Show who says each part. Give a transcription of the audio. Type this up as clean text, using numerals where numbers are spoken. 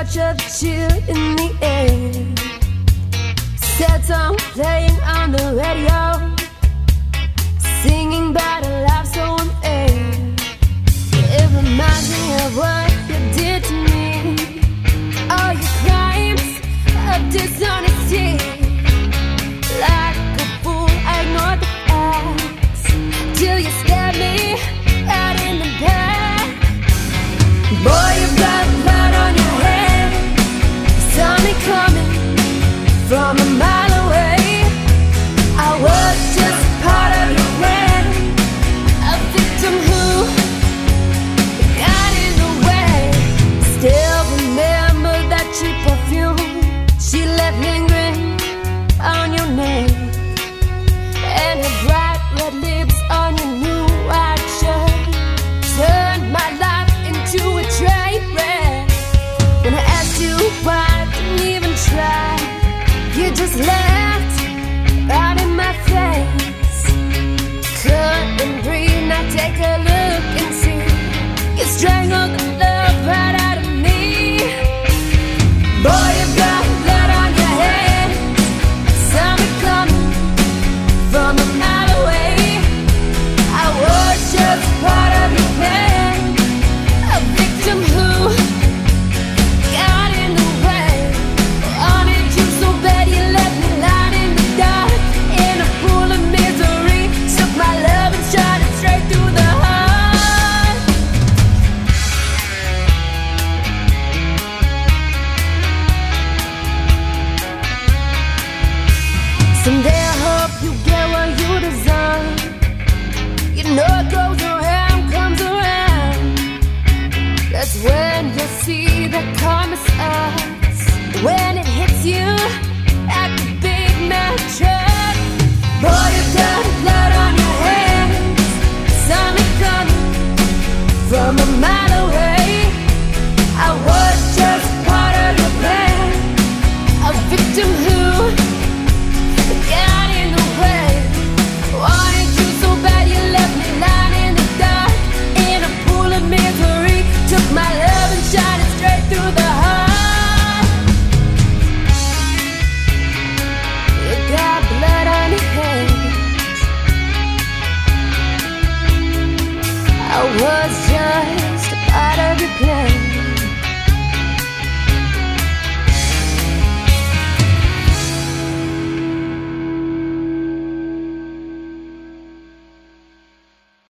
Speaker 1: touch of chill in the air. Sad song playing on the radio, singing about a life so unfair. It reminds me of what you did to me, all your crimes of dishonesty. Like a fool, I ignored the facts till you stabbed me out in the back. Boy, you've got blood on your head. You saw me coming from a mile away. I was just part of your plan, a victim who got in the way. Still remember that cheap perfume she left lingering on your neck, and her bright red lips on your new white shirt turned my life into a train wreck. When I asked you why I didn't even try, you just laughed right in my face. Couldn't breathe, now take a look and see. You strangled the love right out of me. Boy, you've got blood on your head. Saw me coming from a mile away. I was just part of your plan, a victim who got in the way. Wanted you so bad you left me lying in the dark, in a pool of misery. Took my love and shot it straight through the heart. Someday I hope you get what you deserve. You know it goes around, comes around. That's when you see that karma sucks, when it hits you like a big mad truck. Boy, you've done